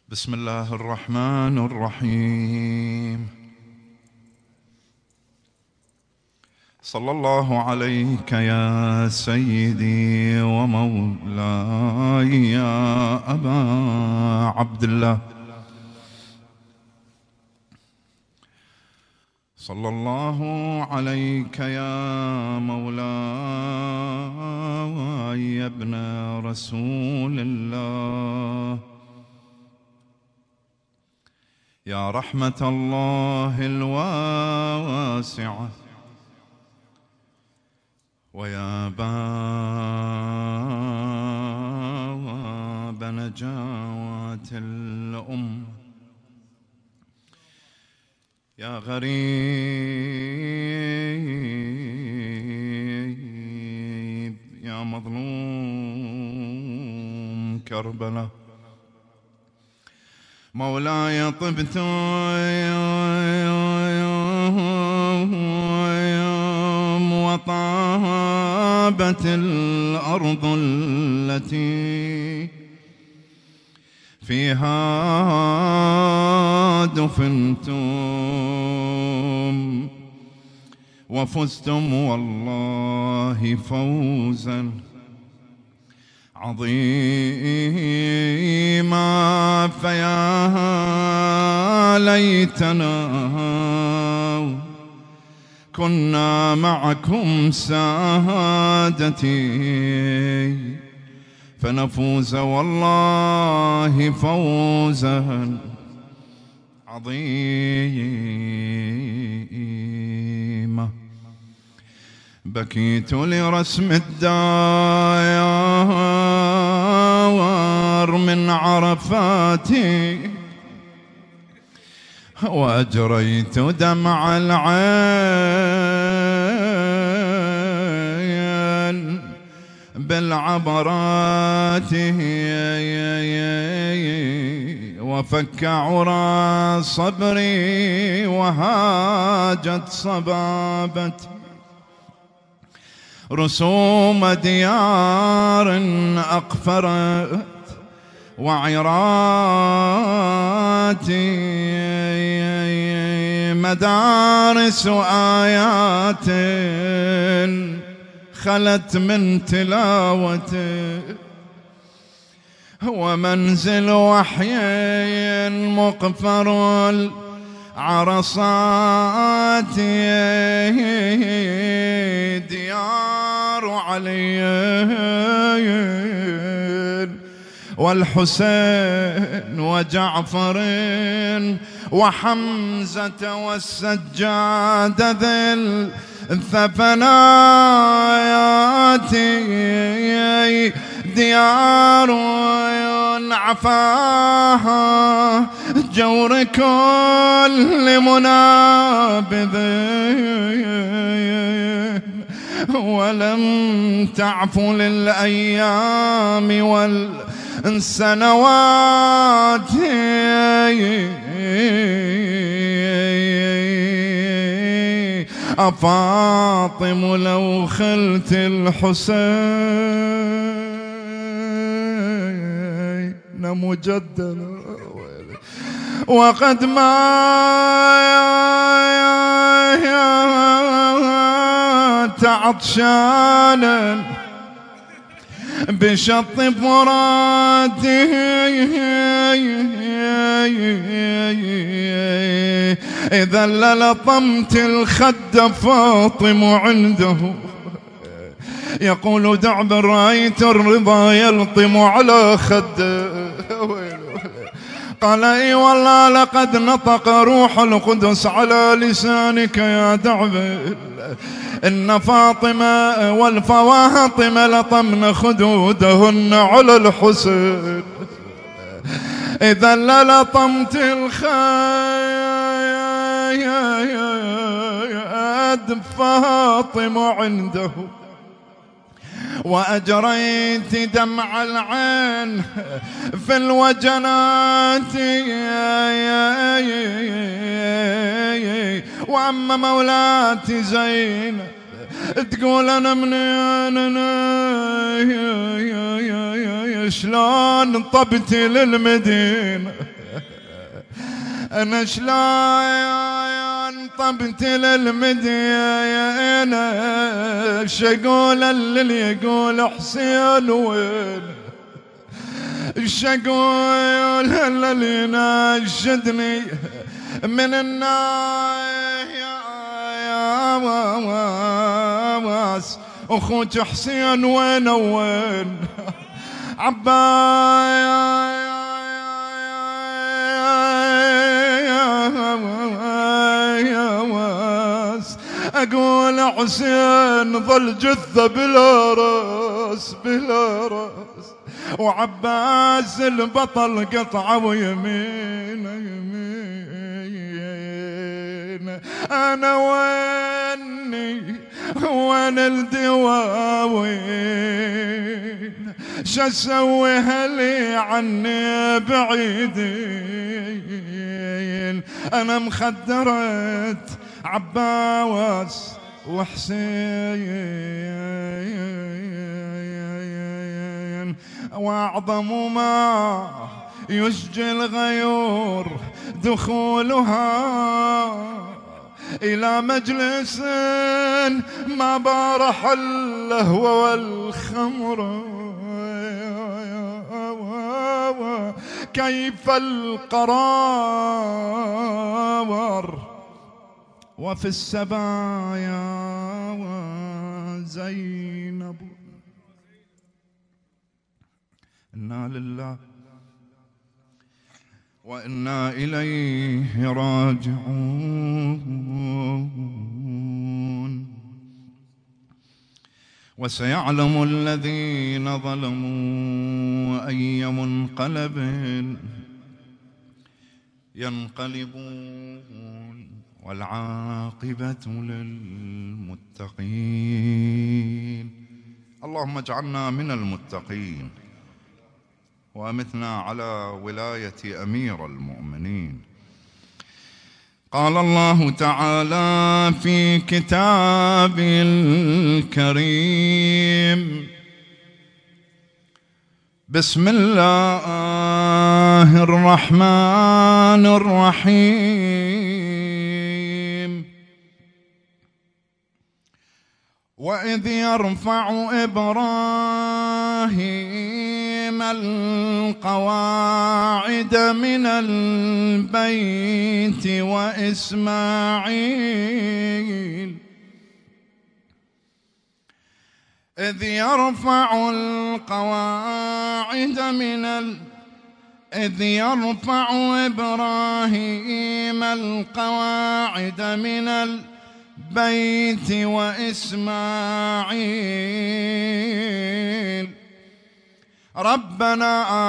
بسم الله الرحمن الرحيم. صلى الله عليك يا سيدي ومولاي يا أبا عبد الله. صلى الله عليك يا مولاي يا ابن رسول الله، يا رحمة الله الواسعة ويا باب نجاة الأمة، يا غريب يا مظلوم كربلاء، مولاي طبت وطابت الأرض التي فيها دفنتم، وفزتم والله فوزا عظيما، فيا ليتنا كنا معكم سادتي فنفوز والله فوزا عظيما. بكيت لرسم الدار من عرفاتي، وأجريت دمع العين بالعبرات، وفك عرى صبري وهاجت صبابتي، رسوم ديار أقفرت وعراتي، مدارس آيات خلت من تلاوته، ومنزل وحي مقفر العرصات، ديار علي والحسين وجعفر وحمزة والسجاد ذي الثفنايات، ديار عفاها جور كل منابذ، ولم تعفو للأيام والسنوات، أفاطم لو خلت الحسين مجددا وقد مات عطشانا بشط فراته، إذا للطمت الخد فاطم عنده، يقول دعب رأيت الرضا يلطم على خده، قال اي والله لقد نطق روح القدس على لسانك يا دعب، إن فاطمة والفواطم لطمن خدودهن على الحسين، إذا للطمت الخد فاطم عنده، وأجريت دمع العين في الوجنات، وأما مولاتي زينب تقول أنا منين شلون طبتي للمدينة أنا شلاين طبت للمدينة شقول اللي يقول حسين وين شقول اللي يناشدني من الناس أخوك حسين وين وين عباس أقول حسين ظل جثة بلا راس بلا راس وعباس البطل قطعه ويمين يمين أنا ويني وين الدواوين شسوي هلي عني بعيدين أنا مخدرت عباس وحسين وأعظم ما يشجي الغيور دخولها إلى مجلس ما بارح اللهو والخمر كيف القرار وفي السبايا زينب. إنا لله وإنا إليه راجعون. وسيعلم الذين ظلموا أي منقلب ينقلبون والعاقبة للمتقين. اللهم اجعلنا من المتقين وأمتنا على ولاية أمير المؤمنين. قال الله تعالى في كتابه الكريم: بسم الله الرحمن الرحيم. وإذ يرفع إبراهيم القواعد من البيت وإسماعيل إذ يرفع إبراهيم القواعد من البيت وإسماعيل ربنا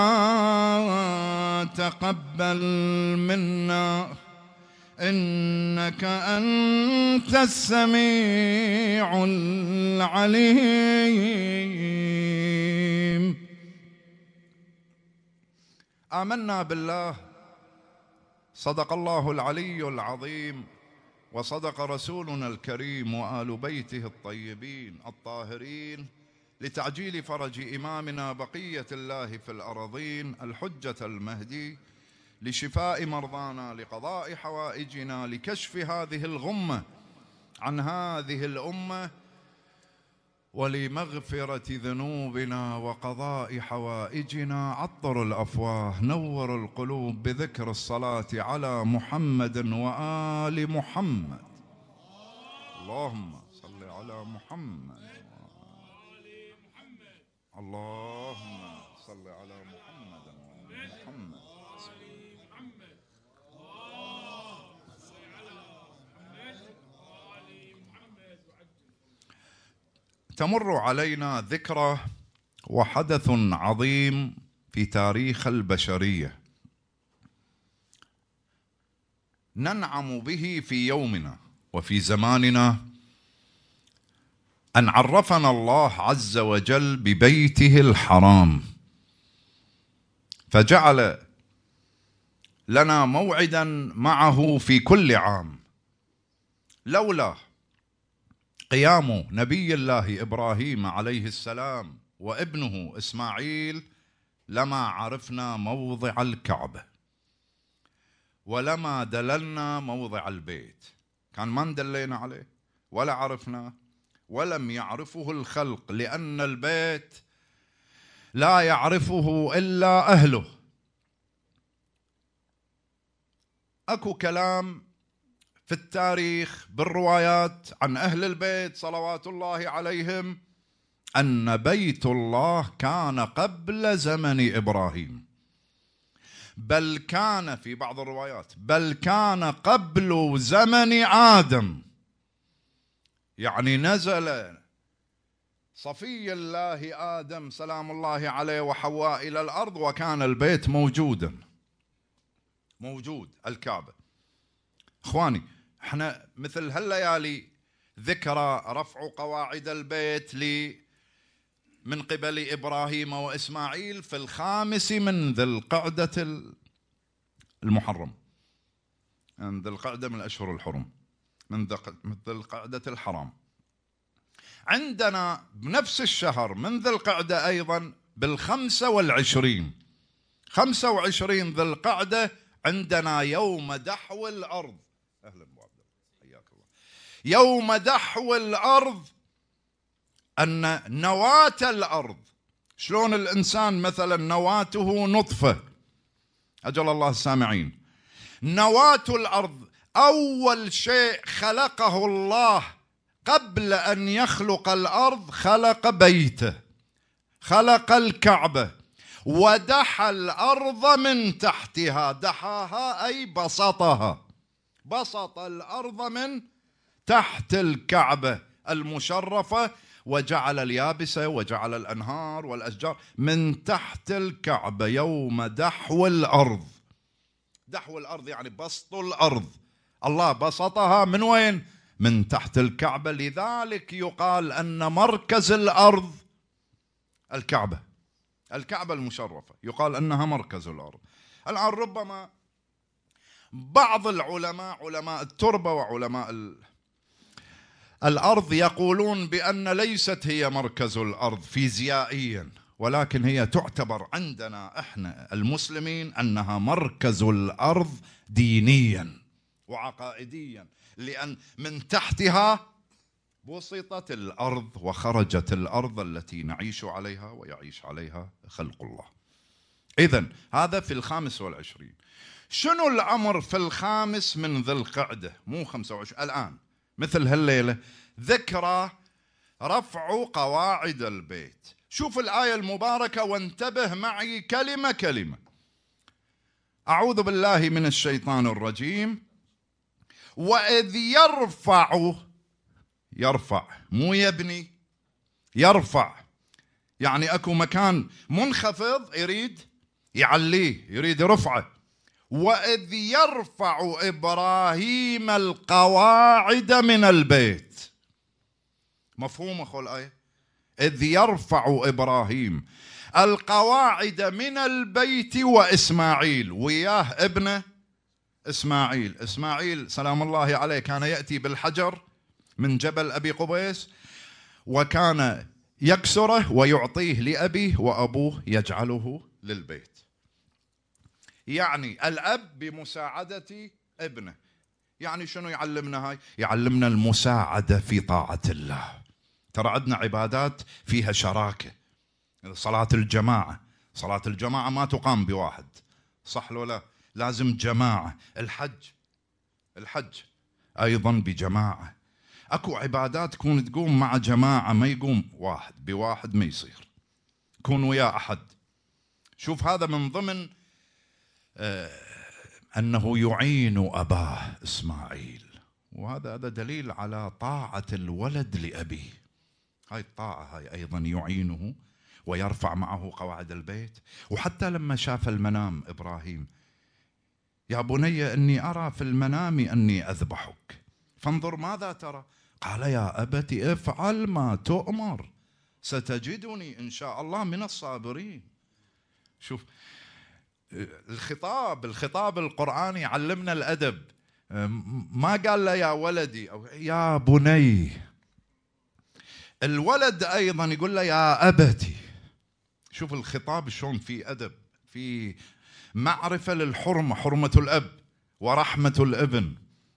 تقبل منا إنك أنت السميع العليم. آمنا بالله، صدق الله العلي العظيم، وصدق رسولنا الكريم وآل بيته الطيبين الطاهرين، لتعجيل فرج إمامنا بقية الله في الأرضين الحجة المهدي، لشفاء مرضانا، لقضاء حوائجنا، لكشف هذه الغمة عن هذه الأمة، ولمغفرة ذنوبنا وقضاء حوائجنا. عطر الأفواه، نور القلوب بذكر الصلاة على محمد وآل محمد. اللهم صل على محمد. اللهم صل على محمد وآل محمد. تمر علينا ذكرى وحدث عظيم في تاريخ البشرية ننعم به في يومنا وفي زماننا، أن عرفنا الله عز وجل ببيته الحرام، فجعل لنا موعدا معه في كل عام. لولا قيام نبي الله إبراهيم عليه السلام وابنه إسماعيل لما عرفنا موضع الكعبة. ولما دللنا موضع البيت، كان ما ندلينا عليه ولا عرفناه، ولم يعرفه الخلق، لأن البيت لا يعرفه إلا أهله. أكو كلام في التاريخ بالروايات عن أهل البيت صلوات الله عليهم أن بيت الله كان قبل زمن إبراهيم، بل كان في بعض الروايات بل كان قبل زمن آدم. يعني نزل صفي الله آدم سلام الله عليه وحواء إلى الأرض وكان البيت موجود الكعبة. إخواني، احنا مثل هالليالي ذكرى رفع قواعد البيت من قبل إبراهيم وإسماعيل في 5 من ذي القعدة المحرم، من ذي القعدة من الأشهر الحرم، من ذي القعدة الحرام. عندنا بنفس الشهر من ذي القعدة أيضا بال25 25 ذي القعدة عندنا يوم دحو الأرض. أهلا أبو عبد الله، حياك الله. يوم دحو الأرض، أن نواة الأرض، شلون الإنسان مثلا نواته نطفة، أجل الله السامعين، نواة الأرض أول شيء خلقه الله قبل أن يخلق الأرض خلق بيته، خلق الكعبة، ودحى الأرض من تحتها. دحاها أي بسطها، بسط الأرض من تحت الكعبة المشرفة، وجعل اليابسة وجعل الأنهار والأشجار من تحت الكعبة يوم دحو الأرض. دحو الأرض يعني بسط الأرض، الله بسطها من وين؟ من تحت الكعبة. لذلك يقال أن مركز الأرض الكعبة، الكعبة المشرفة يقال أنها مركز الأرض. الآن ربما بعض العلماء، علماء التربة وعلماء الأرض، يقولون بأن ليست هي مركز الأرض فيزيائيا، ولكن هي تعتبر عندنا احنا المسلمين أنها مركز الأرض دينيا وعقائديا، لأن من تحتها بسطت الأرض وخرجت الأرض التي نعيش عليها ويعيش عليها خلق الله. إذن هذا في 25. شنو الأمر في 5 من ذي القعدة؟ مو 25 الآن، مثل هالليلة ذكرى رفع قواعد البيت. شوف الآية المباركة وانتبه معي كلمة كلمة. أعوذ بالله من الشيطان الرجيم. وإذ يرفع مو يبني، يرفع يعني أكو مكان منخفض يريد يعليه، يريد رفعه. وإذ يرفع إبراهيم القواعد من البيت. مفهوم أخو الآية؟ إذ يرفع إبراهيم القواعد من البيت وإسماعيل، وياه ابنه إسماعيل. إسماعيل سلام الله عليه كان يأتي بالحجر من جبل أبي قبيس، وكان يكسره ويعطيه لأبيه، وأبوه يجعله للبيت. يعني الأب بمساعدة ابنه. يعني شنو يعلمنا هاي؟ يعلمنا المساعدة في طاعة الله. ترى عندنا عبادات فيها شراكة. صلاة الجماعة، صلاة الجماعة ما تقام بواحد، صح لو لا؟ لازم جماعة. الحج أيضا بجماعة. أكو عبادات تقوم مع جماعة، ما يقوم واحد، بواحد ما يصير، كون ويا أحد. شوف هذا من ضمن أنه يعين أباه إسماعيل، وهذا دليل على طاعة الولد لأبيه. هاي الطاعة هاي أيضا يعينه ويرفع معه قواعد البيت. وحتى لما شاف المنام إبراهيم: يا بني إني أرى في المنام أني أذبحك فانظر ماذا ترى. قال: يا أبت افعل ما تؤمر ستجدني إن شاء الله من الصابرين. شوف الخطاب القرآني علمنا الأدب. ما قال له يا ولدي أو يا بني. الولد أيضا يقول له يا أبتي. شوف الخطاب شلون في أدب، في معرفة للحرمة، حرمة الأب ورحمة الابن.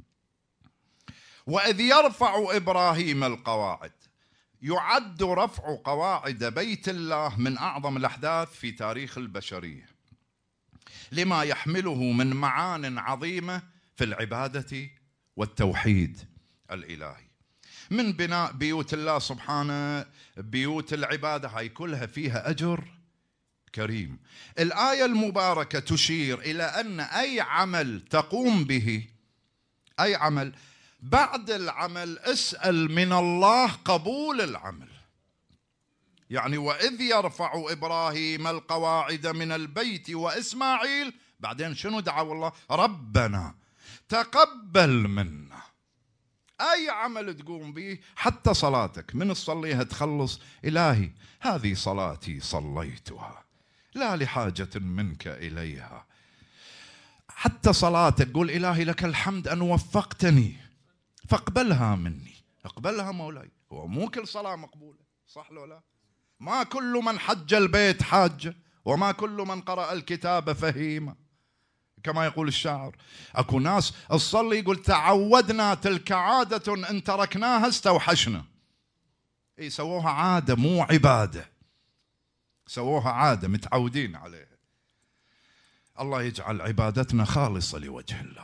وإذ يرفع إبراهيم القواعد، يعد رفع قواعد بيت الله من أعظم الأحداث في تاريخ البشرية، لما يحمله من معان عظيمة في العبادة والتوحيد الإلهي، من بناء بيوت الله سبحانه، بيوت العبادة، هاي كلها فيها أجر كريم. الآية المباركة تشير إلى أن أي عمل تقوم به، أي عمل، بعد العمل اسأل من الله قبول العمل. يعني وإذ يرفع إبراهيم القواعد من البيت وإسماعيل، بعدين شنو دعوا الله؟ ربنا تقبل منا. أي عمل تقوم به، حتى صلاتك من تصليها تخلص، إلهي هذه صلاتي صليتها لا لحاجة منك إليها. حتى صلاتك قول إلهي لك الحمد أن وفقتني فاقبلها مني، اقبلها مولاي. ومو كل صلاة مقبولة، صح لو لا؟ ما كل من حج البيت حاج، وما كل من قرأ الكتاب فهيم، كما يقول الشاعر. اكو ناس تصلي يقول تعودنا تلك عادة ان تركناها استوحشنا. اي سووها عادة مو عبادة، سووها عادة متعودين عليها. الله يجعل عبادتنا خالصة لوجه الله.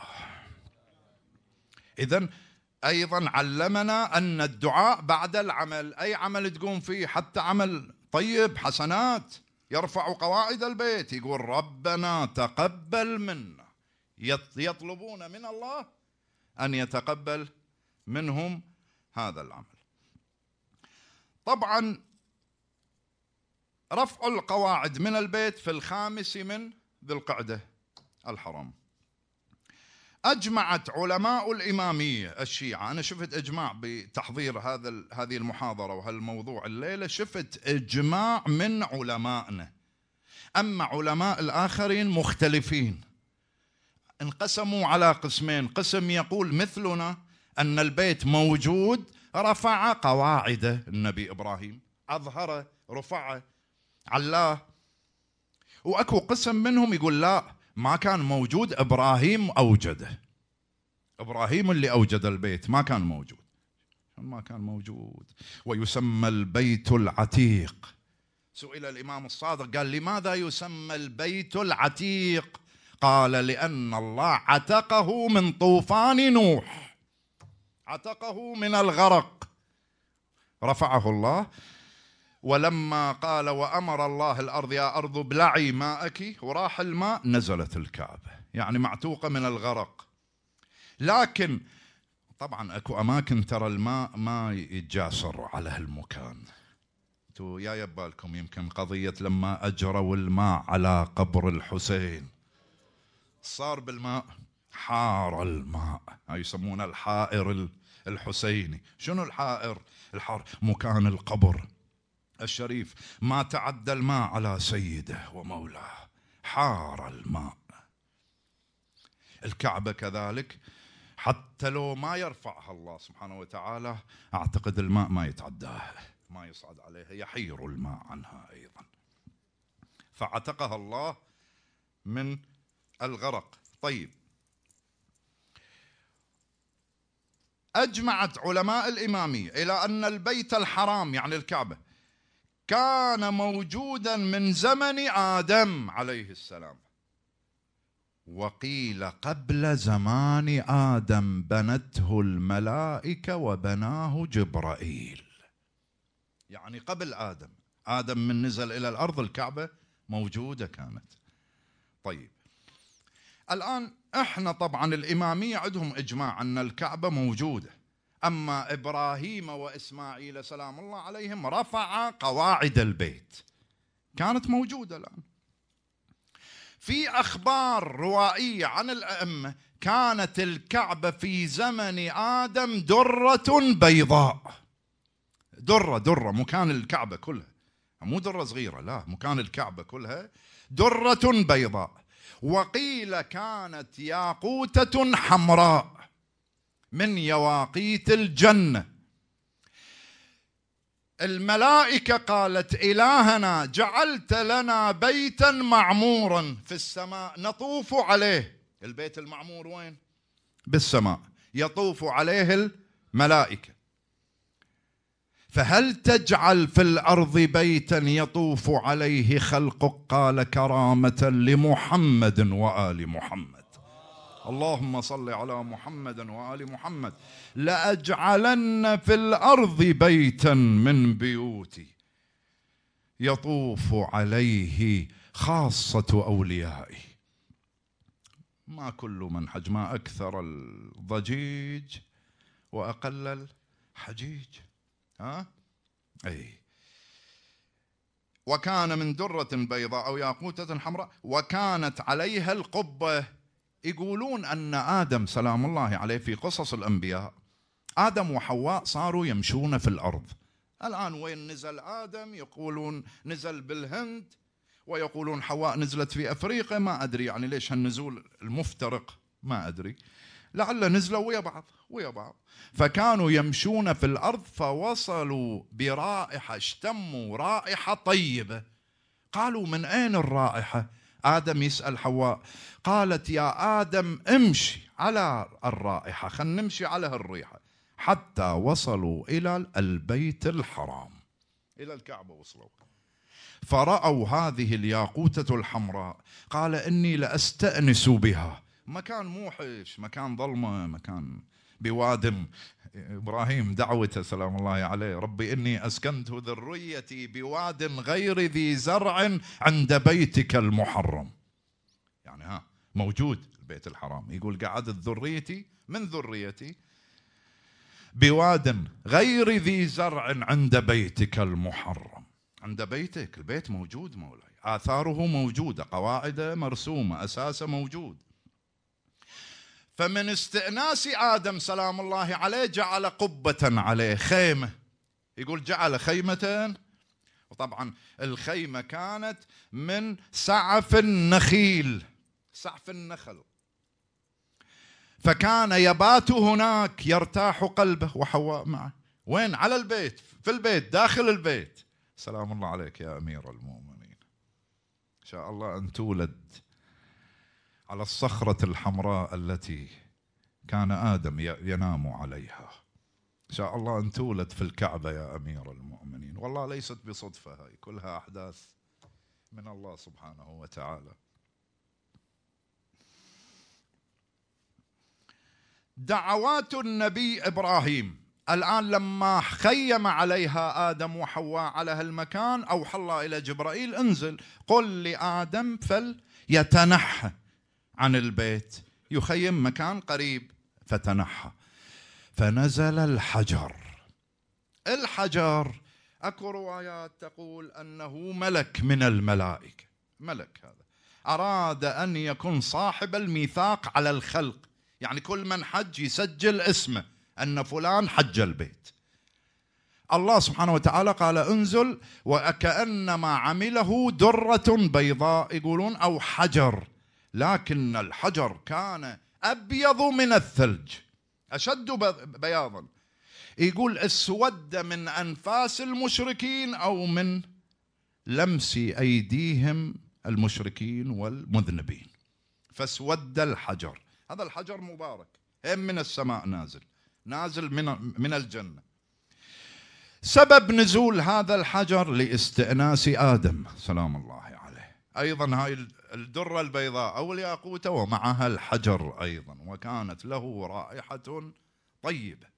إذن أيضا علمنا أن الدعاء بعد العمل، أي عمل تقوم فيه، حتى عمل طيب حسنات، يرفع قواعد البيت، يقول ربنا تقبل منا، يطلبون من الله أن يتقبل منهم هذا العمل. طبعا رفع القواعد من البيت في 5 من ذي القعدة الحرام. أجمعت علماء الإمامية الشيعة، أنا شفت إجماع بتحضير هذه المحاضرة وهالموضوع الليلة، شفت إجماع من علمائنا. أما علماء الآخرين مختلفين، انقسموا على قسمين. قسم يقول مثلنا أن البيت موجود، رفع قواعده النبي إبراهيم، أظهر رفعه علاه. وأكو قسم منهم يقول لا، ما كان موجود، إبراهيم أوجده، إبراهيم اللي أوجد البيت، ما كان موجود، ما كان موجود. ويسمى البيت العتيق. سئل الإمام الصادق قال لماذا يسمى البيت العتيق؟ قال لأن الله عتقه من طوفان نوح، عتقه من الغرق، رفعه الله. ولما قال وأمر الله الأرض يا أرض ابلعي ماءك، وراح الماء، نزلت الكعبة، يعني معتوقة من الغرق. لكن طبعا اكو أماكن ترى الماء ما يتجاسر على هالمكان. انتوا يا يبالكم يمكن قضية لما أجروا الماء على قبر الحسين، صار بالماء، حار الماء، هاي يسمونه الحائر الحسيني. شنو الحائر؟ الحار مكان القبر الشريف، ما تعدى الماء على سيده ومولاه، حار الماء. الكعبة كذلك، حتى لو ما يرفعها الله سبحانه وتعالى، أعتقد الماء ما يتعداها، ما يصعد عليها، يحير الماء عنها أيضا. فعتقها الله من الغرق. طيب، أجمعت علماء الإمامية إلى أن البيت الحرام يعني الكعبة كان موجودا من زمن آدم عليه السلام، وقيل قبل زمان آدم بنته الملائكة وبناه جبرائيل. يعني قبل آدم، آدم من نزل إلى الأرض الكعبة موجودة كانت. طيب، الآن احنا طبعا الإمامية عندهم إجماع أن الكعبة موجودة، أما إبراهيم وإسماعيل سلام الله عليهم رفع قواعد البيت، كانت موجودة. الآن في أخبار روائية عن الأئمة، كانت الكعبة في زمن آدم درة بيضاء، درة مكان الكعبة كلها، مو درة صغيرة، لا، مكان الكعبة كلها درة بيضاء. وقيل كانت ياقوتة حمراء من يواقيت الجنة. الملائكة قالت إلهنا جعلت لنا بيتا معمورا في السماء نطوف عليه. البيت المعمور وين؟ بالسماء، يطوف عليه الملائكة. فهل تجعل في الأرض بيتا يطوف عليه خلقك؟ قال كرامة لمحمد وآل محمد. اللهم صل على محمد وآل محمد. لأجعلن في الأرض بيتا من بيوتي يطوف عليه خاصة أوليائي. ما كل من حج، ما أكثر الضجيج وأقل الحجيج. أي. وكان من درة بيضاء أو ياقوتة حمراء وكانت عليها القبة. يقولون أن آدم سلام الله عليه في قصص الأنبياء، آدم وحواء صاروا يمشون في الأرض. الآن وين نزل آدم؟ يقولون نزل بالهند، ويقولون حواء نزلت في أفريقيا. ما أدري يعني ليش هالنزول المفترق، ما أدري، لعل نزلوا ويا بعض. فكانوا يمشون في الأرض فوصلوا برائحة، اشتموا رائحة طيبة. قالوا من أين الرائحة؟ آدم يسأل حواء، قالت يا آدم امشي على الرائحة، خلنا نمشي على هالريحة، حتى وصلوا إلى البيت الحرام، إلى الكعبة وصلوا. فرأوا هذه الياقوتة الحمراء، قال إني لأستأنس بها. مكان موحش، مكان ظلمة، مكان بواد. إبراهيم دعوته سلام الله عليه، ربي إني أسكنت ذريتي بواد غير ذي زرع عند بيتك المحرم. يعني موجود البيت الحرام، يقول قعدت ذريتي من ذريتي بواد غير ذي زرع عند بيتك المحرم. عند بيتك، البيت موجود مولاي، آثاره موجودة، قواعده مرسومة، أساسه موجود. فمن استئناس آدم سلام الله عليه جعل قبة عليه، خيمة. يقول جعل خيمة، وطبعا الخيمة كانت من سعف النخيل، سعف النخل. فكان يبات هناك يرتاح قلبه وحواء معه. وين؟ على البيت، في البيت، داخل البيت. سلام الله عليك يا أمير المؤمنين. إن شاء الله أن تولد على الصخرة الحمراء التي كان آدم ينام عليها. إن شاء الله أن تولد في الكعبة يا أمير المؤمنين. والله ليست بصدفة، هاي كلها أحداث من الله سبحانه وتعالى. دعوات النبي إبراهيم الآن لما خيم عليها آدم وحواء على هالمكان، أوحى الله إلى جبرائيل انزل قل لآدم فليتنحى عن البيت، يخيم مكان قريب. فتنحى، فنزل الحجر. الحجر أكو روايات تقول أنه ملك من الملائكة، ملك هذا أراد أن يكون صاحب الميثاق على الخلق، يعني كل من حج يسجل اسمه أن فلان حج البيت. الله سبحانه وتعالى قال انزل، وكأنما عمله درة بيضاء يقولون أو حجر، لكن الحجر كان أبيض من الثلج، أشد بياضا. يقول اسود من أنفاس المشركين أو من لمس أيديهم المشركين والمذنبين، فاسود الحجر. هذا الحجر مبارك، هم من السماء نازل من الجنة. سبب نزول هذا الحجر لاستئناس آدم سلام الله عليه. أيضا هاي الدرة البيضاء أو الياقوتة ومعها الحجر أيضا، وكانت له رائحة طيبة.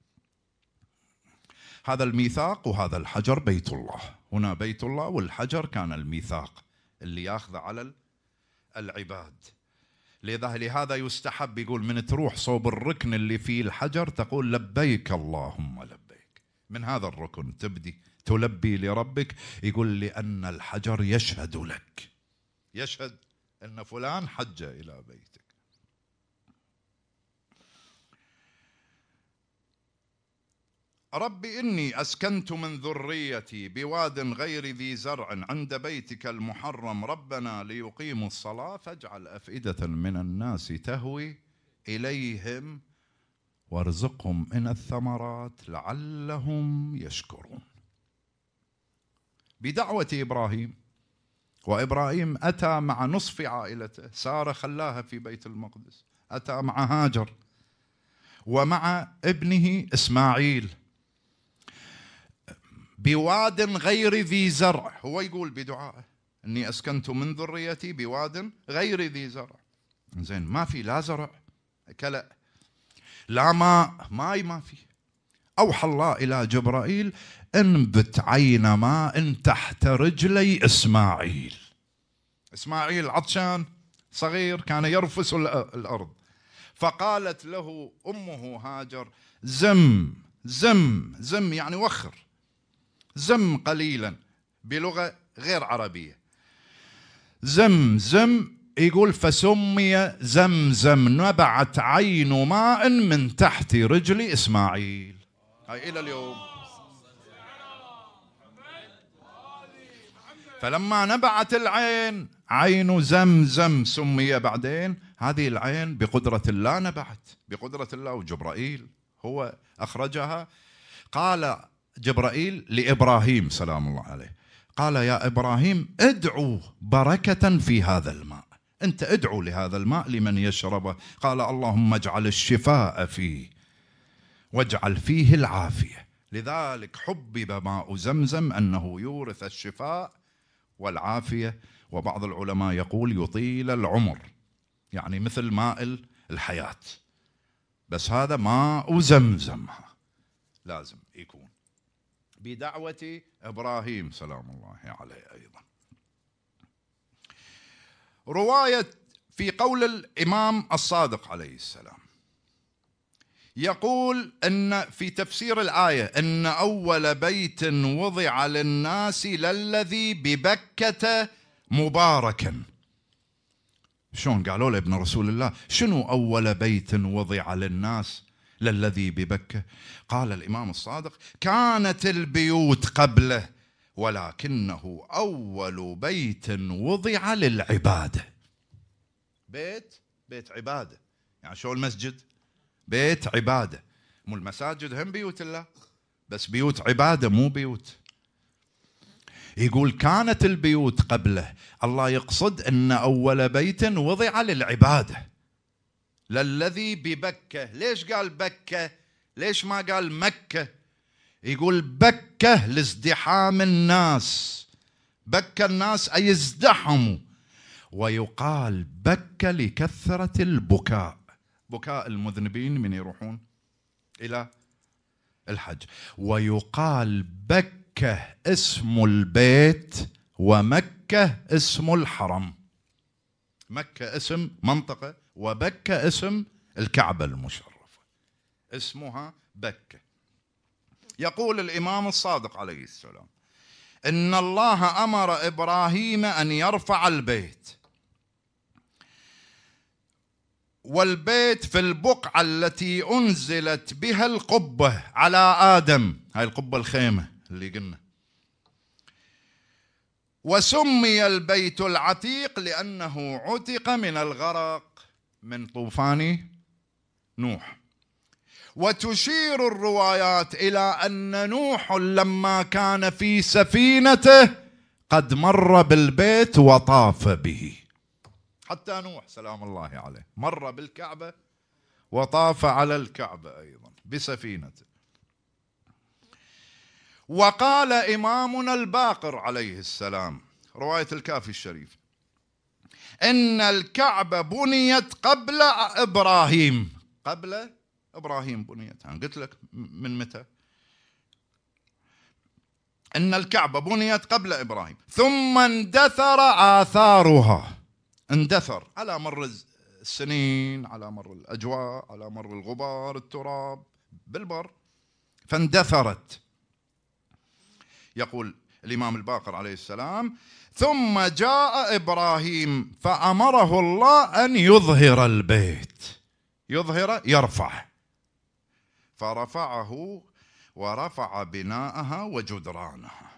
هذا الميثاق، وهذا الحجر بيت الله. هنا بيت الله، والحجر كان الميثاق اللي ياخذ على العباد. لهذا يستحب، يقول من تروح صوب الركن اللي فيه الحجر تقول لبيك اللهم لبيك، من هذا الركن تبدي تلبي لربك. يقول لأن الحجر يشهد لك، يشهد أن فلان حج إلى بيتك. ربي إني أسكنت من ذريتي بواد غير ذي زرع عند بيتك المحرم ربنا ليقيموا الصلاة فاجعل أفئدة من الناس تهوي إليهم وارزقهم من الثمرات لعلهم يشكرون. بدعوة إبراهيم وإبراهيم أتى مع نصف عائلته، سارة خلاها في بيت المقدس، أتى مع هاجر ومع ابنه إسماعيل بواد غير ذي زرع. هو يقول بدعائه إني أسكنت من ذريتي بواد غير ذي زرع. زين، ما في لا زرع كلا، لا ماء ما في. أوحى الله إلى جبرائيل انبت عين ماء تحت رجلي إسماعيل. إسماعيل عطشان صغير كان يرفس الأرض، فقالت له أمه هاجر زم زم زم، يعني وخر، زم قليلا بلغة غير عربية، زم زم. يقول فسمي زمزم، نبعت عين ماء من تحت رجل إسماعيل. هاي إلى اليوم. فلما نبعت العين عين زمزم سمي بعدين هذه العين بقدرة الله نبعت، بقدرة الله، وجبرائيل هو أخرجها. قال جبرائيل لإبراهيم سلام الله عليه، قال يا إبراهيم ادعوا بركة في هذا الماء، أنت ادعوا لهذا الماء لمن يشربه. قال اللهم اجعل الشفاء فيه واجعل فيه العافية. لذلك حبب ماء زمزم أنه يورث الشفاء والعافية، وبعض العلماء يقول يطيل العمر، يعني مثل ماء الحياة. بس هذا ماء زمزم لازم يكون بدعوة إبراهيم سلام الله عليه. أيضا رواية في قول الإمام الصادق عليه السلام يقول أن في تفسير الآية أن أول بيت وضع للناس للذي ببكة مباركا. شلون قالوا له ابن رسول الله شنو أول بيت وضع للناس للذي ببكة؟ قال الإمام الصادق كانت البيوت قبله ولكنه أول بيت وضع للعبادة. بيت عبادة، يعني شو المسجد؟ بيت عبادة، مو المساجد هم بيوت الله، بس بيوت عبادة مو بيوت. يقول كانت البيوت قبله، الله يقصد أن أول بيت وضع للعبادة للذي ببكة. ليش قال بكة؟ ليش ما قال مكة؟ يقول بكة لازدحام الناس، بكة الناس أي ازدحموا. ويقال بكة لكثرة البكاء، بكاء المذنبين من يروحون إلى الحج. ويقال بكة اسم البيت ومكة اسم الحرم، مكة اسم منطقة وبكة اسم الكعبة المشرفة، اسمها بكة. يقول الإمام الصادق عليه السلام إن الله أمر إبراهيم أن يرفع البيت، والبيت في البقعة التي أنزلت بها القبة على آدم، هاي القبة الخيمة اللي قلنا. وسمي البيت العتيق لأنه عتق من الغرق من طوفان نوح. وتشير الروايات إلى أن نوح لما كان في سفينته قد مر بالبيت وطاف به، حتى نوح سلام الله عليه مر بالكعبة وطاف على الكعبة أيضا بسفينته. وقال إمامنا الباقر عليه السلام رواية الكافي الشريف إن الكعبة بنيت قبل إبراهيم، قبل إبراهيم بنيت. أنا قلت لك من متى؟ إن الكعبة بنيت قبل إبراهيم ثم اندثر آثارها، اندثر على مر السنين، على مر الأجواء، على مر الغبار التراب بالبر، فاندثرت. يقول الإمام الباقر عليه السلام ثم جاء إبراهيم فأمره الله أن يظهر البيت، يظهر يرفع، فرفعه ورفع بناءها وجدرانها.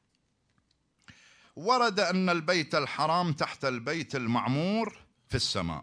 ورد أن البيت الحرام تحت البيت المعمور في السماء،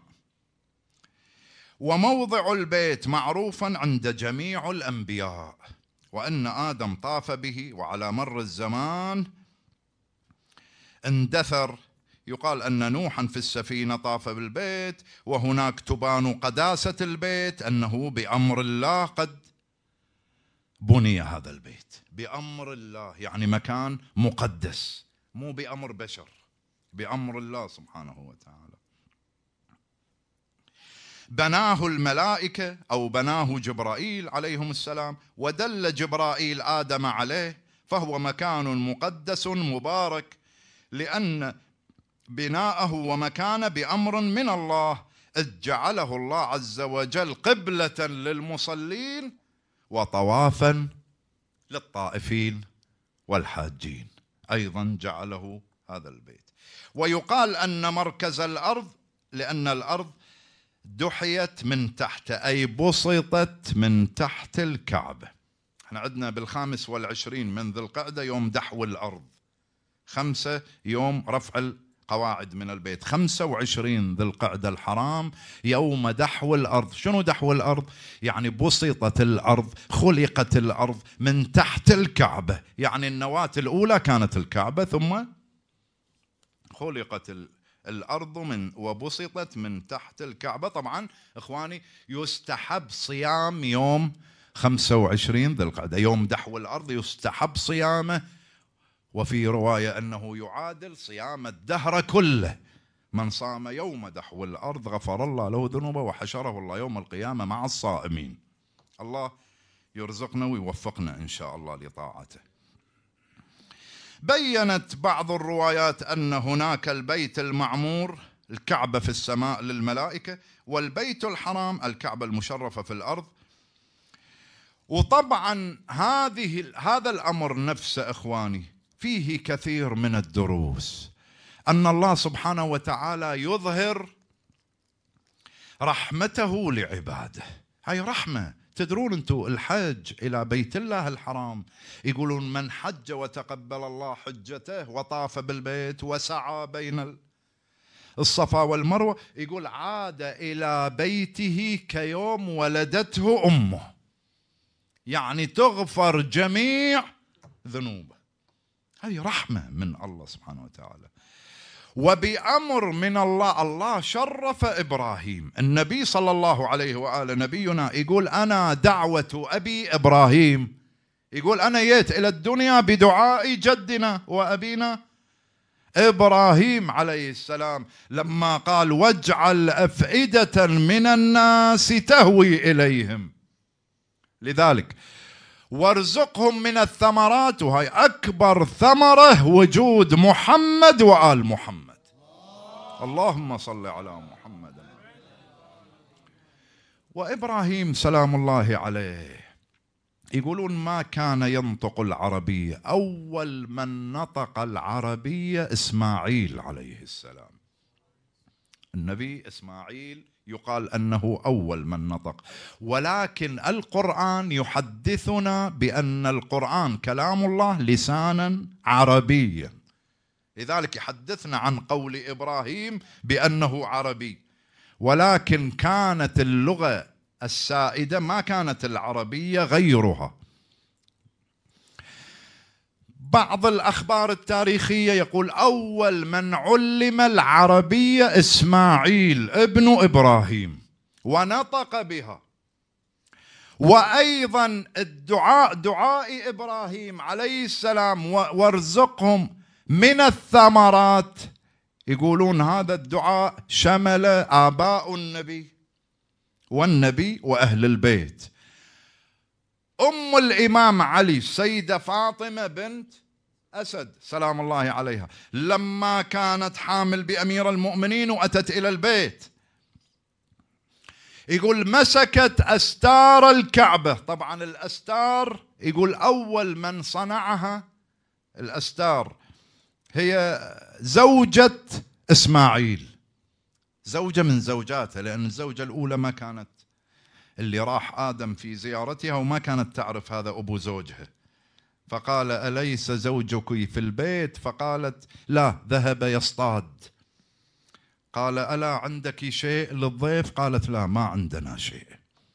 وموضع البيت معروفا عند جميع الأنبياء، وأن آدم طاف به، وعلى مر الزمان اندثر يقال أن نوحا في السفينة طاف بالبيت، وهناك تبان قداسة البيت، أنه بأمر الله قد بني هذا البيت، بأمر الله، يعني مكان مقدس، مو بأمر بشر، بأمر الله سبحانه وتعالى. بناه الملائكة أو بناه جبرائيل عليهم السلام، ودل جبرائيل آدم عليه، فهو مكان مقدس مبارك، لأن بناءه ومكانه بأمر من الله، إذ جعله الله عز وجل قبلة للمصلين وطوافا للطائفين والحاجين، أيضا جعله هذا البيت. ويقال أن مركز الأرض، لأن الأرض دحيت من تحت، أي بسطت من تحت الكعبة. احنا عندنا بالخامس والعشرين من ذي القعدة يوم دحو الأرض، 5 يوم رفع القواعد من البيت، 25 ذي القعدة الحرام يوم دحو الأرض. شنو دحو الأرض؟ يعني بسطت الأرض، خلقت الأرض من تحت الكعبة، يعني النواة الأولى كانت الكعبة، ثم خلقت الأرض وبسطت من تحت الكعبة. طبعا إخواني يستحب صيام يوم 25 ذي القعدة، يوم دحو الأرض يستحب صيامه، وفي رواية أنه يعادل صيام الدهر كله. من صام يوم دحو الأرض غفر الله له ذنوبه وحشره الله يوم القيامة مع الصائمين. الله يرزقنا ويوفقنا إن شاء الله لطاعته. بيّنت بعض الروايات أن هناك البيت المعمور، الكعبة في السماء للملائكة، والبيت الحرام الكعبة المشرفة في الأرض. وطبعا هذا الأمر نفسه إخواني فيه كثير من الدروس، أن الله سبحانه وتعالى يظهر رحمته لعباده. هاي رحمة. تدرون أنتم الحج إلى بيت الله الحرام، يقولون من حج وتقبل الله حجته وطاف بالبيت وسعى بين الصفا والمروة، يقول عاد إلى بيته كيوم ولدته أمه، يعني تغفر جميع ذنوبه. هذه رحمة من الله سبحانه وتعالى. وبأمر من الله، الله شرف إبراهيم. النبي صلى الله عليه وآله نبينا يقول أنا دعوة أبي إبراهيم، يقول أنا جيت إلى الدنيا بدعاء جدنا وأبينا إبراهيم عليه السلام، لما قال واجعل أفئدة من الناس تهوي إليهم، لذلك وارزقهم من الثمرات، وهي أكبر ثمرة وجود محمد وآل محمد. اللهم صل على محمد. وإبراهيم سلام الله عليه يقولون ما كان ينطق العربية، أول من نطق العربية إسماعيل عليه السلام. النبي إسماعيل يقال أنه أول من نطق، ولكن القرآن يحدثنا بأن القرآن كلام الله لسانا عربيا، لذلك يحدثنا عن قول إبراهيم بأنه عربي، ولكن كانت اللغة السائدة ما كانت العربية غيرها. بعض الأخبار التاريخية يقول أول من علم العربية إسماعيل ابن إبراهيم ونطق بها. وأيضا الدعاء، دعاء إبراهيم عليه السلام وارزقهم من الثمرات، يقولون هذا الدعاء شمل آباء النبي والنبي وأهل البيت. أم الإمام علي السيدة فاطمة بنت أسد سلام الله عليها، لما كانت حامل بأمير المؤمنين وأتت إلى البيت، يقول مسكت أستار الكعبة. طبعا الأستار يقول أول من صنعها الأستار هي زوجة إسماعيل، زوجة من زوجاته، لأن الزوجة الأولى ما كانت، اللي راح آدم في زيارتها وما كانت تعرف هذا أبو زوجها، فقال أليس زوجك في البيت؟ فقالت لا، ذهب يصطاد. قال ألا عندك شيء للضيف؟ قالت لا، ما عندنا شيء.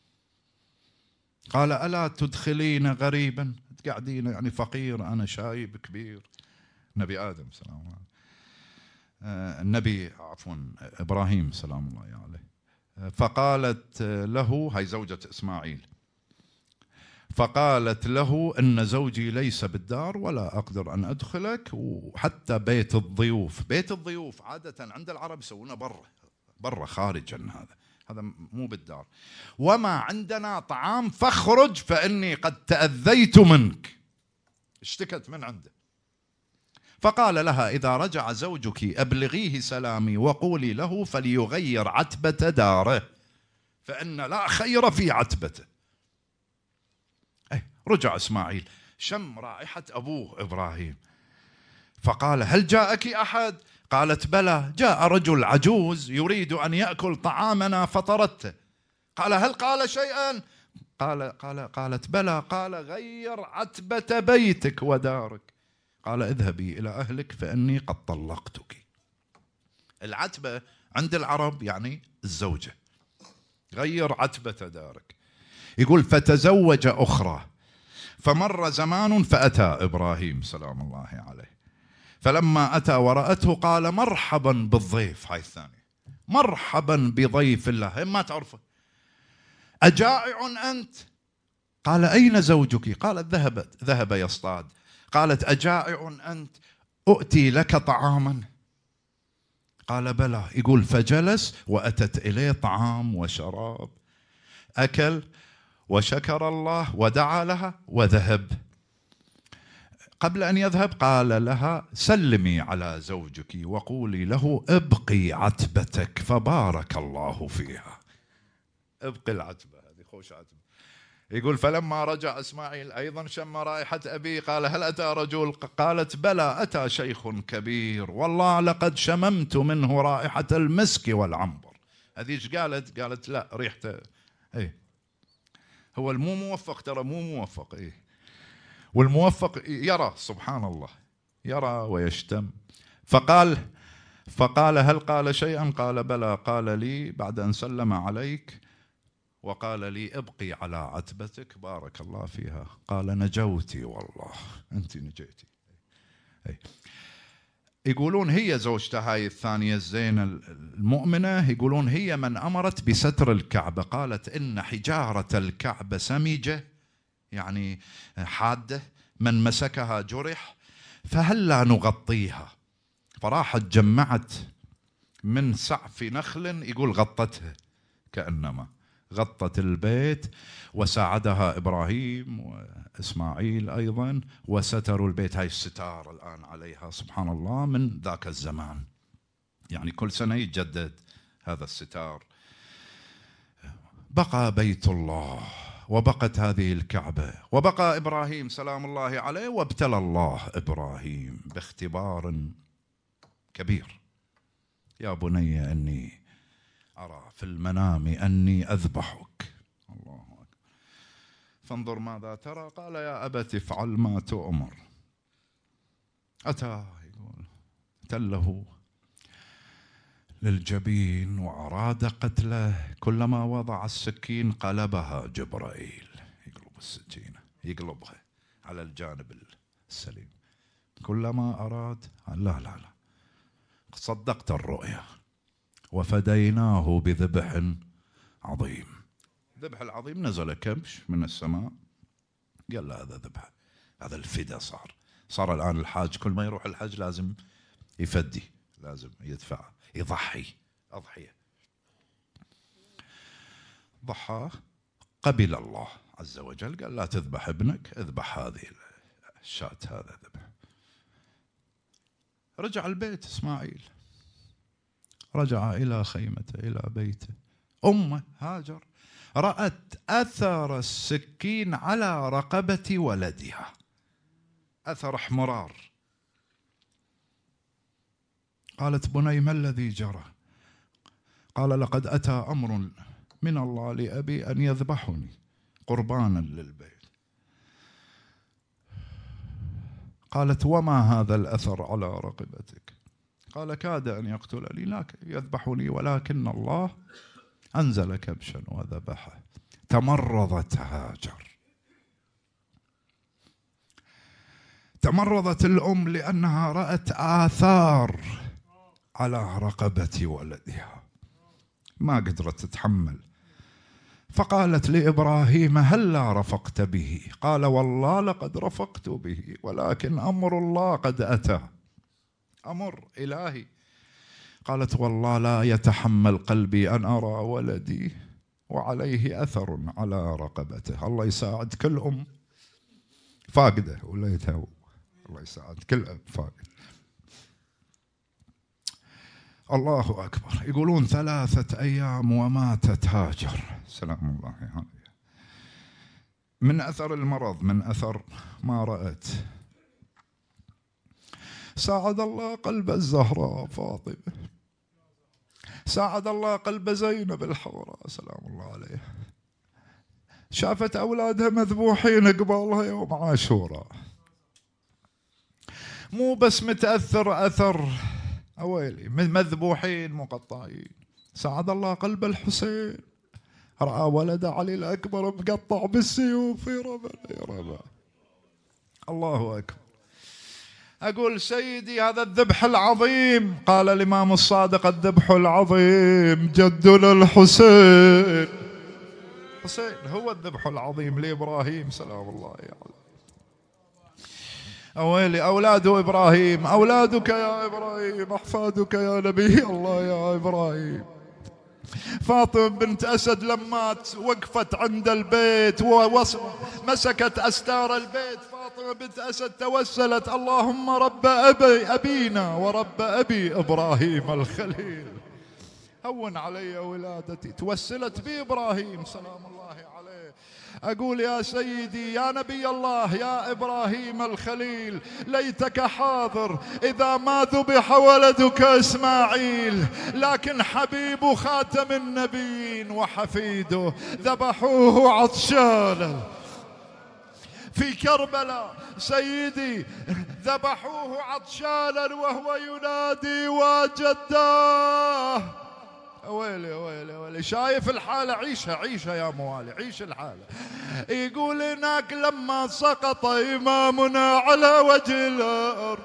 قال ألا تدخلين غريبا؟ قاعدين يعني فقير، أنا شايب كبير، نبي آدم سلام الله. النبي عفوا إبراهيم سلام الله عليه. فقالت له، هاي زوجة إسماعيل، فقالت له إن زوجي ليس بالدار ولا أقدر أن أدخلك، وحتى بيت الضيوف عادة عند العرب يسوونه برا خارجا، هذا مو بالدار. وما عندنا طعام فاخرج فإني قد تأذيت منك، اشتكت من عنده. فقال لها إذا رجع زوجك أبلغيه سلامي وقولي له فليغير عتبة داره فإن لا خير في عتبته. رجع إسماعيل شم رائحة أبوه إبراهيم، فقال هل جاءك أحد؟ قالت بلى، جاء رجل عجوز يريد أن يأكل طعامنا فطردته. قال هل قال شيئا؟ قالت بلى، قال غير عتبة بيتك ودارك. قال اذهبي إلى أهلك فإني قد طلقتك. العتبة عند العرب يعني الزوجة، غير عتبة دارك. يقول فتزوج أخرى، فمر زمان فأتى إبراهيم سلام الله عليه، فلما أتى ورأته قال مرحبا بالضيف. هاي الثانية، مرحبا بضيف الله ما تعرفه. أجائع أنت؟ قال أين زوجك؟ قالت ذهب يصطاد. قالت أجائع أنت أؤتي لك طعاما؟ قال بلى. يقول فجلس وأتت إليه طعام وشراب، أكل وشكر الله ودعا لها وذهب. قبل أن يذهب قال لها سلمي على زوجك وقولي له ابقي عتبتك فبارك الله فيها. ابقي العتبة، هذه خوش عتبة. يقول فلما رجع إسماعيل أيضا شم رائحة أبي، قال هل أتى رجل؟ قالت بلى، أتى شيخ كبير والله لقد شممت منه رائحة المسك والعنبر. هذه ايش قالت؟ قالت لا ريحته هو المو موفق، ترى مو موفق والموفق يرى سبحان الله، يرى ويشتم. فقال هل قال شيئا؟ قال بلى، قال لي بعد أن سلم عليك وقال لي ابقي على عتبتك بارك الله فيها. قال نجوتي والله، أنت نجيتي. يقولون هي زوجته هاي الثانية الزينة المؤمنة، يقولون هي من أمرت بستر الكعبة. قالت إن حجارة الكعبة سمجة يعني حادة، من مسكها جرح، فهل لا نغطيها؟ فراحت جمعت من سعف نخل، يقول غطتها، كأنما غطت البيت، وساعدها إبراهيم وإسماعيل أيضا وستروا البيت. هاي الستار الآن عليها سبحان الله من ذاك الزمان، يعني كل سنة يتجدد هذا الستار. بقى بيت الله وبقت هذه الكعبة وبقى إبراهيم سلام الله عليه، وابتلى الله إبراهيم باختبار كبير. يا بني أني أرى في المنام أني أذبحك، الله أكبر، فانظر ماذا ترى. قال يا أبت افعل ما تؤمر. أتى يقول تله للجبين وأراد قتله، كلما وضع السكين قلبها جبرائيل، يقلب السكينة يقلبها على الجانب السليم. كلما أراد لا صدقت الرؤيا وفديناه بذبح عظيم. ذبح العظيم نزل كبش من السماء، قال له هذا ذبح، هذا الفدا. صار الآن الحاج كل ما يروح الحج لازم يفدي، لازم يدفع، يضحي أضحية. ضحى، قبل الله عز وجل، قال لا تذبح ابنك، اذبح هذه الشاة، هذا ذبح. رجع البيت إسماعيل، رجع إلى خيمته إلى بيته. أمه هاجر رأت أثر السكين على رقبة ولدها، أثر احمرار. قالت بني ما الذي جرى؟ قال لقد أتى أمر من الله لأبي أن يذبحني قربانا للبيت. قالت وما هذا الأثر على رقبتك؟ قال كاد أن يقتلني لكن يذبحني، ولكن الله أنزل كبشا وذبحه. تمرضت هاجر، تمرضت الأم لأنها رأت آثار على رقبة ولدها، ما قدرت تتحمل، فقالت لإبراهيم: هلا رفقت به؟ قال: والله لقد رفقت به، ولكن أمر الله قد أتى، أمر إلهي. قالت: والله لا يتحمل قلبي أن أرى ولدي وعليه أثر على رقبته. الله يساعد كل أم فاقدة وليتها، الله يساعد كل أب فاقد. الله أكبر. يقولون 3 أيام وماتت هاجر سلام الله عليها من أثر المرض، من أثر ما رأت. ساعد الله قلب الزهراء فاطمة، ساعد الله قلب زينب الحوراء سلام الله عليها، شافت أولادها مذبوحين قبالها يوم عاشوراء، مو بس متأثر أثر أويلي مذبوحين مقطعين. ساعد الله قلب الحسين، رأى ولد علي الأكبر مقطع بالسيوف في ربع. الله أكبر. أقول سيدي هذا الذبح العظيم، قال الإمام الصادق: الذبح العظيم جدنا الحسين. حسين هو الذبح العظيم لإبراهيم سلام الله عليه. أويلي أولاد إبراهيم، أولادك يا إبراهيم، أحفادك يا نبي الله يا إبراهيم. فاطمة بنت أسد لما وقفت عند البيت ومسكت أستار البيت، فاطمة بنت أسد توسلت: اللهم رب أبينا ورب أبي إبراهيم الخليل، هون علي ولادتي. توسلت بإبراهيم سلام الله عليه. أقول يا سيدي يا نبي الله يا إبراهيم الخليل، ليتك حاضر إذا ما ذبح ولدك إسماعيل، لكن حبيب خاتم النبيين وحفيده ذبحوه عطشانا في كربلاء. سيدي ذبحوه عطشانا وهو ينادي: وجداه. ويلي ويلي ويلي. شايف الحالة؟ عيشة يا موالي، عيش الحالة. يقول هناك لما سقط إمامنا على وجه الأرض،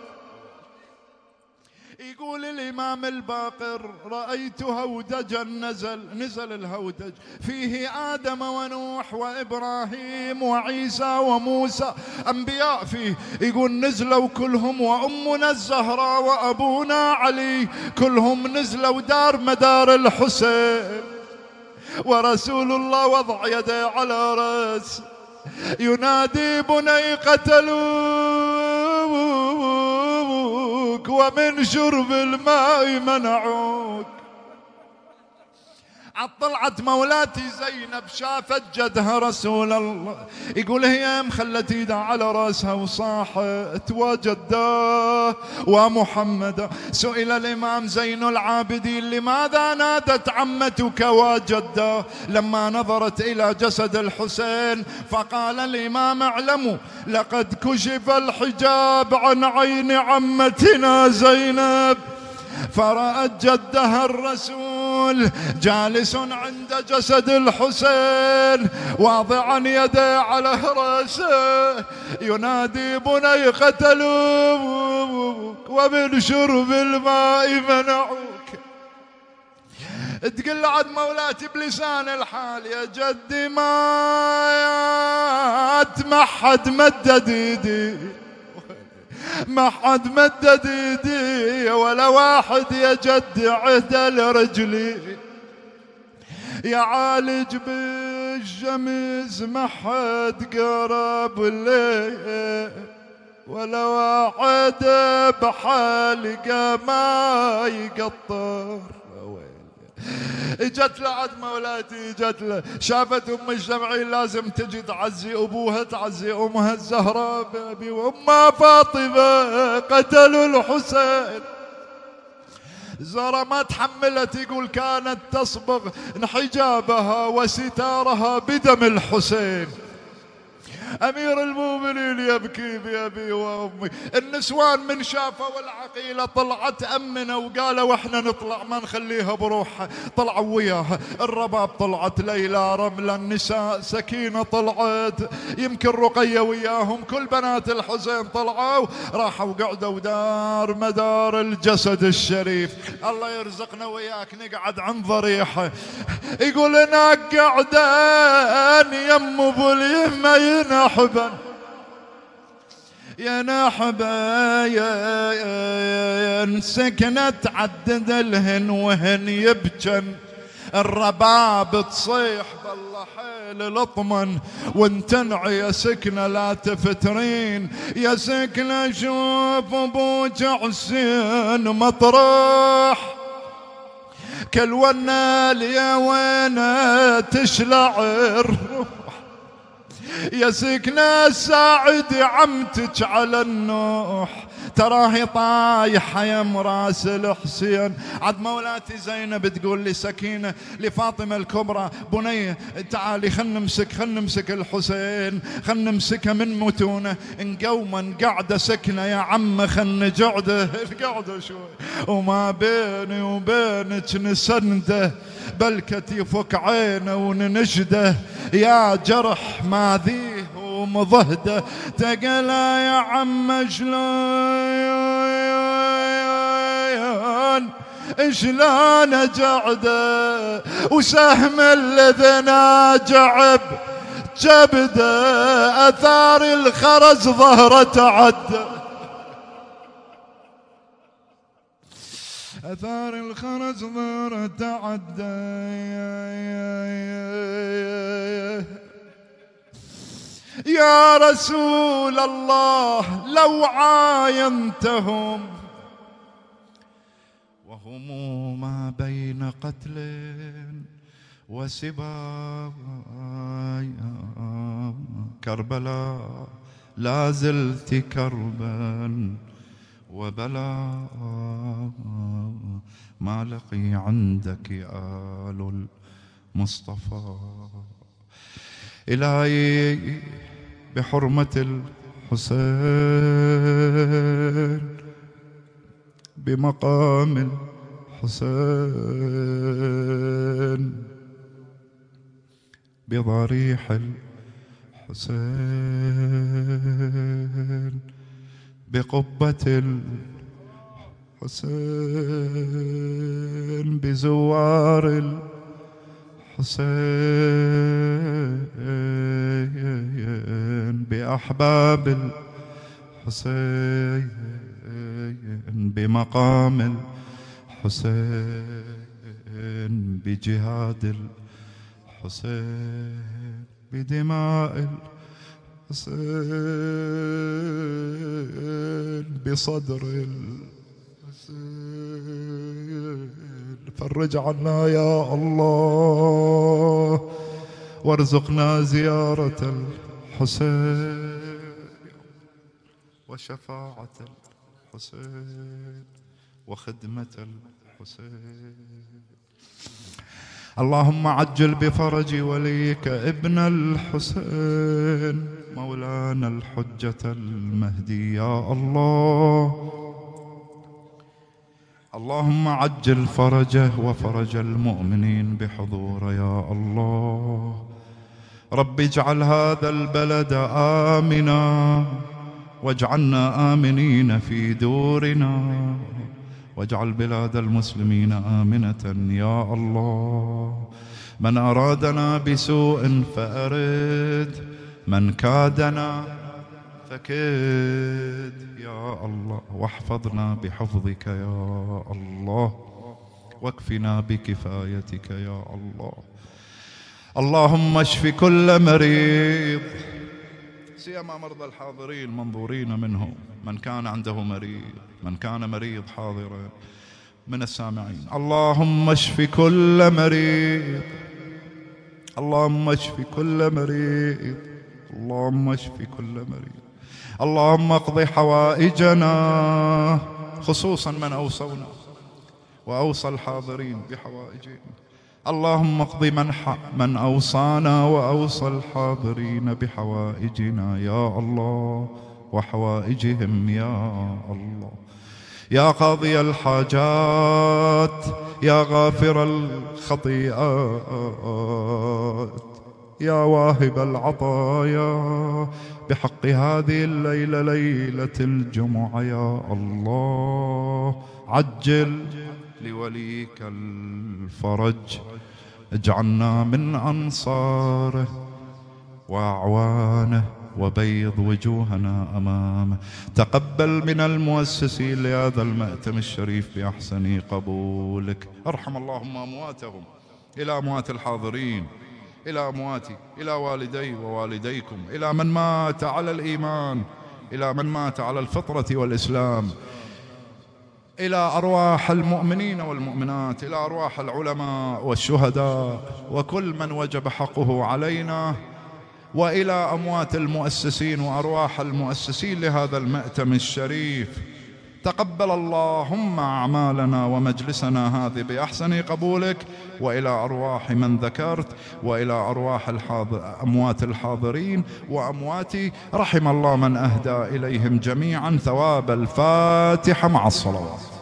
يقول الإمام الباقر: رأيت هودجا نزل الهودج فيه آدم ونوح وإبراهيم وعيسى وموسى، أنبياء فيه. يقول نزلوا كلهم، وأمنا الزهراء وأبونا علي كلهم نزلوا دار مدار الحسين، ورسول الله وضع يده على رأس ينادي: بني قتلوك ومن شرب الماء منعوك. طلعت مولاتي زينب شافت جدها رسول الله، يقول هي مخلت ايدها على راسها وصاحت: وجداه ومحمدا. سئل الإمام زين العابدين: لماذا نادت عمتك وجداه لما نظرت إلى جسد الحسين؟ فقال الإمام: اعلموا لقد كشف الحجاب عن عين عمتنا زينب، فرأت جدها الرسول جالس عند جسد الحسين واضعا يده على رأسه ينادي: بني قتلوك ومن شرب الماء منعوك. تقول عد مولاتي بلسان الحال: يا جدي ما حد مدد ايدي، ما حد مدد ايدي، ولا واحد يا جد عدل رجلي، يعالج بالشمس ما حد قرب لي، ولا واحد بحلقه ما يقطر. اجت له عد مولاتي، اجت له شافت ام الشمعين لازم تجي تعزي ابوها، تعزي امها الزهراء بابي وامها فاطمه قتلوا الحسين. زهرة ما تحملت، يقول كانت تصبغ حجابها وستارها بدم الحسين، أمير المؤمنين يبكي بأبي وأمي. النسوان من شافوا العقيلة طلعت أمنا وقالوا احنا نطلع ما نخليها بروحها، طلعوا وياها. الرباب طلعت ليلى، رملة، النساء، سكينة طلعت، يمكن رقية وياهم، كل بنات الحسين طلعوا، راحوا قعدوا دار مدار الجسد الشريف. الله يرزقنا وياك نقعد عن ضريحه، يقول هناك قعدان يم ابو اليمه ينحبن يا سكنت عدد الهن وهن يبجن. الرباب تصيح بالله حيل الاطمن وانتنعي يا سكنة لا تفترين. يا سكنة شوف ابوك حسين مطرح كل ونال يا وينه تشلع الروح. يا سكنة ساعد عمتك على النوح تراهي طايحة يا مراس الحسين. عد مولاتي زينب تقول لي سكينة لفاطمة الكبرى بنية تعالي خلنا نمسك الحسين، خلنا نمسكه من متونه نقوما قاعدة سكنة يا عم خلنا قعدة شوي وما بيني وبينك نسنده بل كتيفك عينه وننشده يا جرح ما ذيه ومضهده تقلا يا عم شلون قعده وسهم الذنا جعب جبده اثار الخرز ظهره تعدى أثار الخرز ظهر تعدى يا رسول الله لو عاينتهم وهم ما بين قتل وسبا كربلاء لا زلت كربا وبلا ما لقي عندك آل المصطفى. إلهي بحرمة الحسين بمقام الحسين بضريح الحسين بقبة الحسين بزوار الحسين بأحباب الحسين بمقام الحسين بجهاد الحسين بدماء الحسين بصدر الحسين. فرج عنا يا الله وارزقنا زيارة الحسين وشفاعة الحسين وخدمة الحسين. اللهم عجل بفرج وليك ابن الحسين مولانا الحجة المهدي يا الله. اللهم عجل فرجه وفرج المؤمنين بحضوره يا الله. رب اجعل هذا البلد آمنا واجعلنا آمنين في دورنا واجعل بلاد المسلمين آمنة يا الله. من أرادنا بسوء فأرد من كادنا فكد يا الله. واحفظنا بحفظك يا الله واكفنا بكفايتك يا الله. اللهم اشف كل مريض سيما مرضى الحاضرين المنظورين منهم من كان عنده مريض من كان مريض حاضرا من السامعين. اللهم اشف كل مريض اللهم اشف كل مريض اللهم اشف كل مريض. اللهم اقض حوائجنا خصوصا من أوصونا وأوصى الحاضرين بحوائجهم. اللهم اقض من أوصانا وأوصى الحاضرين بحوائجنا يا الله وحوائجهم يا الله. يا قاضي الحاجات، يا غافر الخطيئات، يا واهب العطايا، بحق هذه الليلة ليلة الجمعة يا الله عجل لوليك الفرج، اجعلنا من أنصاره وأعوانه وبيض وجوهنا أمامه. تقبل من المؤسسين لهذا المأتم الشريف بأحسن قبولك. ارحم اللهم أمواتهم، إلى أموات الحاضرين، إلى أمواتي، إلى والدي ووالديكم، إلى من مات على الإيمان، إلى من مات على الفطرة والإسلام، إلى أرواح المؤمنين والمؤمنات، إلى أرواح العلماء والشهداء وكل من وجب حقه علينا، وإلى أموات المؤسسين وأرواح المؤسسين لهذا المأتم الشريف. تقبل اللهم أعمالنا ومجلسنا هذه بأحسن قبولك، وإلى أرواح من ذكرت، وإلى أرواح أموات الحاضرين وأمواتي، رحم الله من أهدى إليهم جميعا ثواب الفاتحة مع الصلوات.